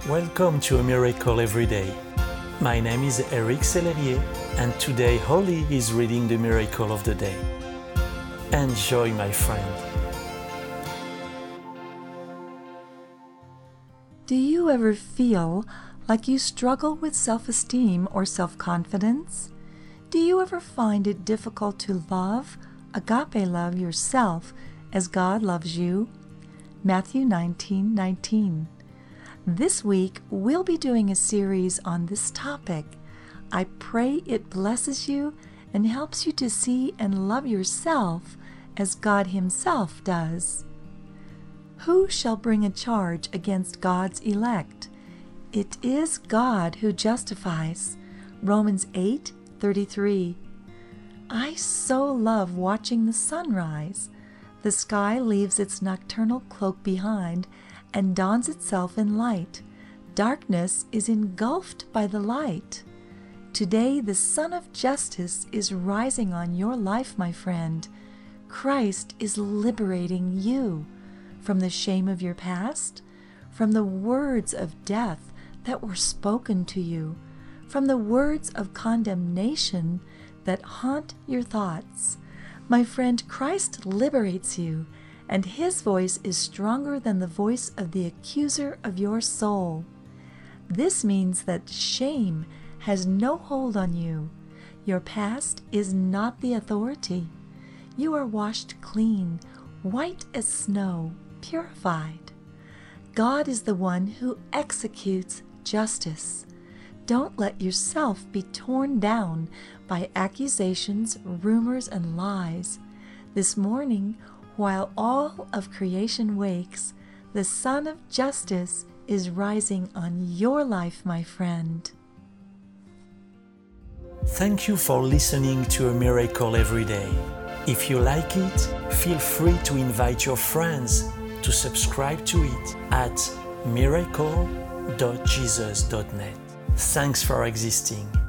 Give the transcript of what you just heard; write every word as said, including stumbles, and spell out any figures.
Welcome to A Miracle Every Day. My name is Eric Sellerier, and today Holly is reading the Miracle of the Day. Enjoy, my friend. Do you ever feel like you struggle with self-esteem or self-confidence? Do you ever find it difficult to love, agape love, yourself as God loves you? Matthew nineteen nineteen. This week, we'll be doing a series on this topic. I pray it blesses you and helps you to see and love yourself as God Himself does. Who shall bring a charge against God's elect? It is God who justifies. Romans eight thirty-three. I so love watching the sunrise. The sky leaves its nocturnal cloak behind and dawns itself in light. Darkness is engulfed by the light. Today the Sun of Justice is rising on your life, my friend. Christ is liberating you from the shame of your past, from the words of death that were spoken to you, from the words of condemnation that haunt your thoughts. My friend, Christ liberates you, and His voice is stronger than the voice of the accuser of your soul. This means that shame has no hold on you. Your past is not the authority. You are washed clean, white as snow, purified. God is the one who executes justice. Don't let yourself be torn down by accusations, rumors, and lies. This morning, while all of creation wakes, the Sun of Justice is rising on your life, my friend. Thank you for listening to A Miracle Every Day. If you like it, feel free to invite your friends to subscribe to it at miracle dot jesus dot net. Thanks for existing.